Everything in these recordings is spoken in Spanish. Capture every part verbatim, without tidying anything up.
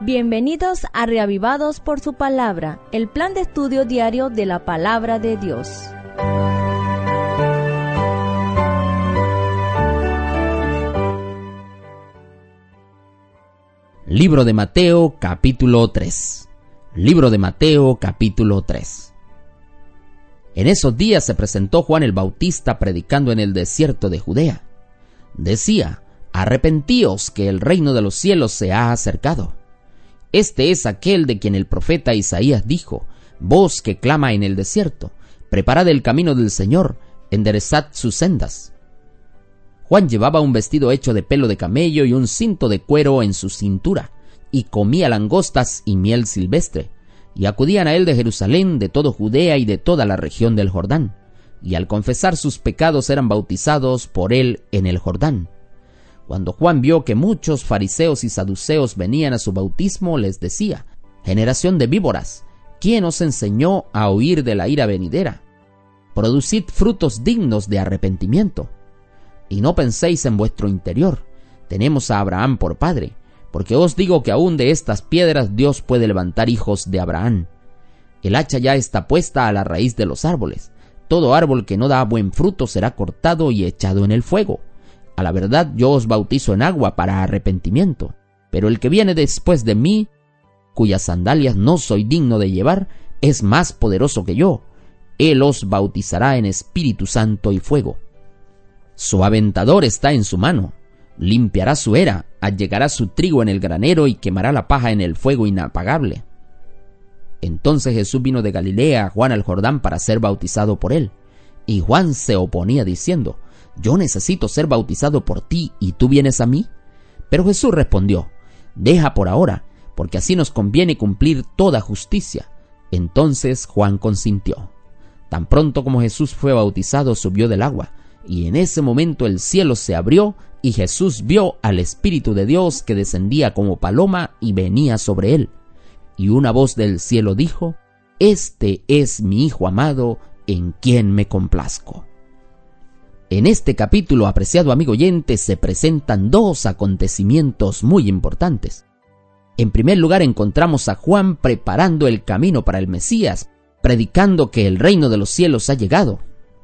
Bienvenidos a Reavivados por su Palabra, el plan de estudio diario de la Palabra de Dios. Libro de Mateo, capítulo tres. Libro de Mateo, capítulo tres. En esos días se presentó Juan el Bautista predicando en el desierto de Judea. Decía: arrepentíos, que el reino de los cielos se ha acercado. Este es aquel de quien el profeta Isaías dijo: voz que clama en el desierto, preparad el camino del Señor, enderezad sus sendas. Juan llevaba un vestido hecho de pelo de camello y un cinto de cuero en su cintura, y comía langostas y miel silvestre, y acudían a él de Jerusalén, de todo Judea y de toda la región del Jordán, y al confesar sus pecados eran bautizados por él en el Jordán. Cuando Juan vio que muchos fariseos y saduceos venían a su bautismo, les decía: generación de víboras, ¿quién os enseñó a huir de la ira venidera? Producid frutos dignos de arrepentimiento. Y no penséis en vuestro interior: tenemos a Abraham por padre, porque os digo que aún de estas piedras Dios puede levantar hijos de Abraham. El hacha ya está puesta a la raíz de los árboles. Todo árbol que no da buen fruto será cortado y echado en el fuego. A la verdad, yo os bautizo en agua para arrepentimiento, pero el que viene después de mí, cuyas sandalias no soy digno de llevar, es más poderoso que yo. Él os bautizará en Espíritu Santo y fuego. Su aventador está en su mano, limpiará su era, allegará su trigo en el granero y quemará la paja en el fuego inapagable. Entonces Jesús vino de Galilea a Juan al Jordán para ser bautizado por él, y Juan se oponía diciendo: yo necesito ser bautizado por ti, ¿y tú vienes a mí? Pero Jesús respondió: deja por ahora, porque así nos conviene cumplir toda justicia. Entonces Juan consintió. Tan pronto como Jesús fue bautizado, subió del agua, y en ese momento el cielo se abrió, y Jesús vio al Espíritu de Dios que descendía como paloma y venía sobre él. Y una voz del cielo dijo: este es mi Hijo amado, en quien me complazco. En este capítulo, apreciado amigo oyente, se presentan dos acontecimientos muy importantes. En primer lugar, encontramos a Juan preparando el camino para el Mesías, predicando que el reino de los cielos ha llegado.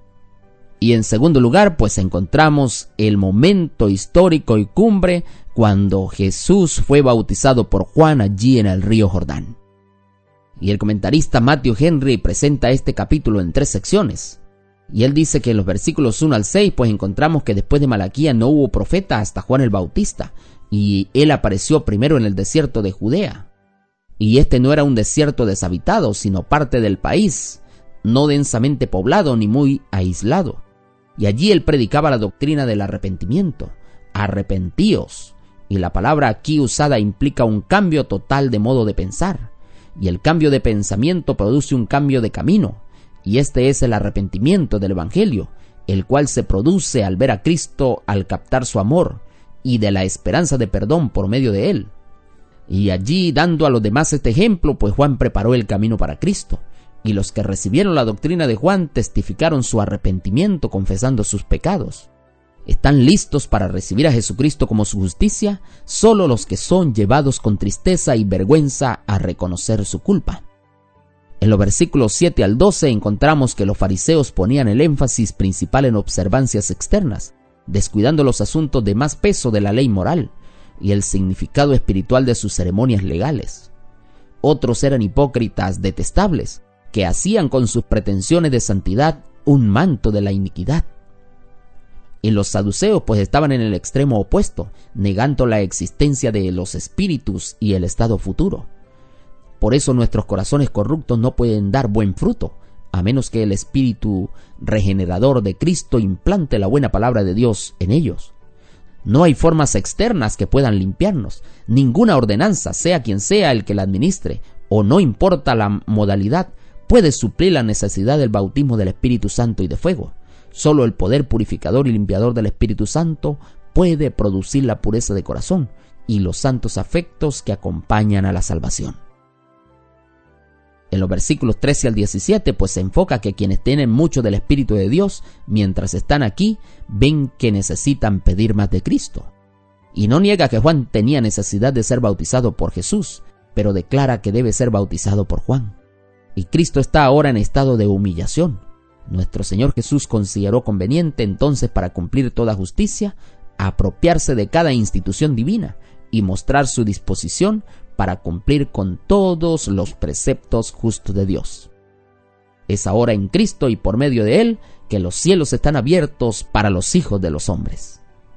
Y en segundo lugar, pues encontramos el momento histórico y cumbre cuando Jesús fue bautizado por Juan allí en el río Jordán. Y el comentarista Matthew Henry presenta este capítulo en tres secciones. Y él dice que en los versículos uno al seis, pues encontramos que después de Malaquía no hubo profeta hasta Juan el Bautista, y él apareció primero en el desierto de Judea. Y este no era un desierto deshabitado, sino parte del país, no densamente poblado ni muy aislado. Y allí él predicaba la doctrina del arrepentimiento. Arrepentíos. Y la palabra aquí usada implica un cambio total de modo de pensar. Y el cambio de pensamiento produce un cambio de camino. Y este es el arrepentimiento del Evangelio, el cual se produce al ver a Cristo, al captar su amor, y de la esperanza de perdón por medio de él. Y allí, dando a los demás este ejemplo, pues Juan preparó el camino para Cristo. Y los que recibieron la doctrina de Juan testificaron su arrepentimiento confesando sus pecados. ¿Están listos para recibir a Jesucristo como su justicia? Solo los que son llevados con tristeza y vergüenza a reconocer su culpa. En los versículos siete al doce encontramos que los fariseos ponían el énfasis principal en observancias externas, descuidando los asuntos de más peso de la ley moral y el significado espiritual de sus ceremonias legales. Otros eran hipócritas detestables, que hacían con sus pretensiones de santidad un manto de la iniquidad. Y los saduceos pues estaban en el extremo opuesto, negando la existencia de los espíritus y el estado futuro. Por eso nuestros corazones corruptos no pueden dar buen fruto, a menos que el Espíritu regenerador de Cristo implante la buena palabra de Dios en ellos. No hay formas externas que puedan limpiarnos. Ninguna ordenanza, sea quien sea el que la administre, o no importa la modalidad, puede suplir la necesidad del bautismo del Espíritu Santo y de fuego. Solo el poder purificador y limpiador del Espíritu Santo puede producir la pureza de corazón y los santos afectos que acompañan a la salvación. En los versículos trece al diecisiete, pues se enfoca que quienes tienen mucho del Espíritu de Dios, mientras están aquí, ven que necesitan pedir más de Cristo. Y no niega que Juan tenía necesidad de ser bautizado por Jesús, pero declara que debe ser bautizado por Juan. Y Cristo está ahora en estado de humillación. Nuestro Señor Jesús consideró conveniente entonces, para cumplir toda justicia, apropiarse de cada institución divina y mostrar su disposición para cumplir con todos los preceptos justos de Dios. Es ahora en Cristo y por medio de Él que los cielos están abiertos para los hijos de los hombres.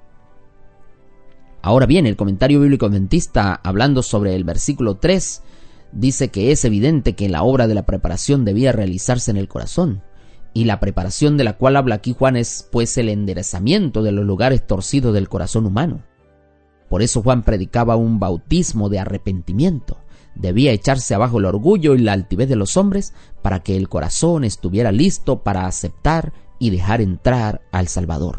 Ahora bien, el comentario bíblico adventista, hablando sobre el versículo tres, dice que es evidente que la obra de la preparación debía realizarse en el corazón, y la preparación de la cual habla aquí Juan es pues el enderezamiento de los lugares torcidos del corazón humano. Por eso Juan predicaba un bautismo de arrepentimiento. Debía echarse abajo el orgullo y la altivez de los hombres para que el corazón estuviera listo para aceptar y dejar entrar al Salvador.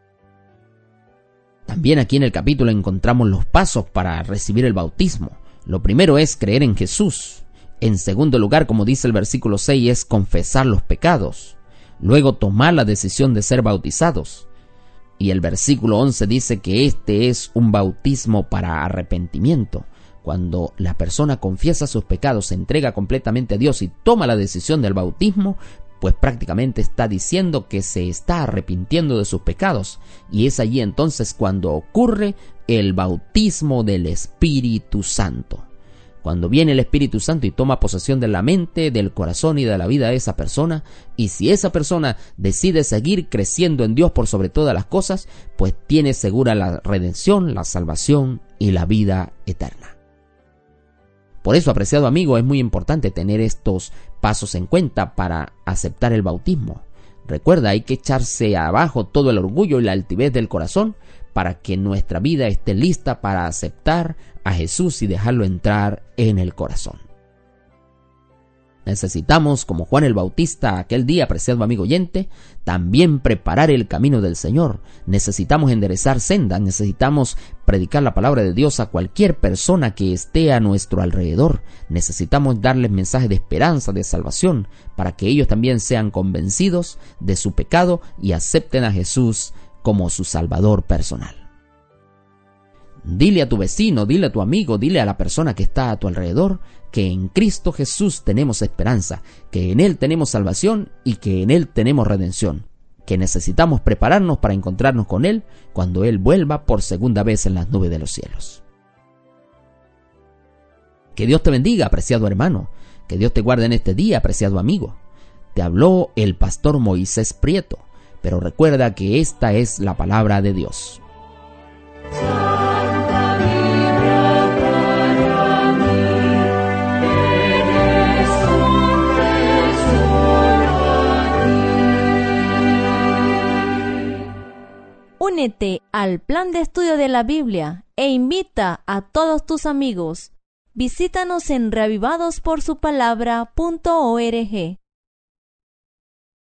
También aquí en el capítulo encontramos los pasos para recibir el bautismo. Lo primero es creer en Jesús. En segundo lugar, como dice el versículo seis, es confesar los pecados. Luego tomar la decisión de ser bautizados. Y el versículo once dice que este es un bautismo para arrepentimiento. Cuando la persona confiesa sus pecados, se entrega completamente a Dios y toma la decisión del bautismo, pues prácticamente está diciendo que se está arrepintiendo de sus pecados. Y es allí entonces cuando ocurre el bautismo del Espíritu Santo. Cuando viene el Espíritu Santo y toma posesión de la mente, del corazón y de la vida de esa persona, y si esa persona decide seguir creciendo en Dios por sobre todas las cosas, pues tiene segura la redención, la salvación y la vida eterna. Por eso, apreciado amigo, es muy importante tener estos pasos en cuenta para aceptar el bautismo. Recuerda, hay que echarse abajo todo el orgullo y la altivez del corazón para que nuestra vida esté lista para aceptar a Jesús y dejarlo entrar en el corazón. Necesitamos, como Juan el Bautista aquel día, apreciado amigo oyente, también preparar el camino del Señor. Necesitamos enderezar sendas, necesitamos predicar la palabra de Dios a cualquier persona que esté a nuestro alrededor. Necesitamos darles mensajes de esperanza, de salvación, para que ellos también sean convencidos de su pecado y acepten a Jesús como su Salvador personal. Dile a tu vecino, dile a tu amigo, dile a la persona que está a tu alrededor que en Cristo Jesús tenemos esperanza, que en Él tenemos salvación y que en Él tenemos redención, que necesitamos prepararnos para encontrarnos con Él cuando Él vuelva por segunda vez en las nubes de los cielos. Que Dios te bendiga, apreciado hermano, que Dios te guarde en este día, apreciado amigo. Te habló el pastor Moisés Prieto, pero recuerda que esta es la palabra de Dios. Únete al plan de estudio de la Biblia e invita a todos tus amigos. Visítanos en reavivados por su palabra punto org.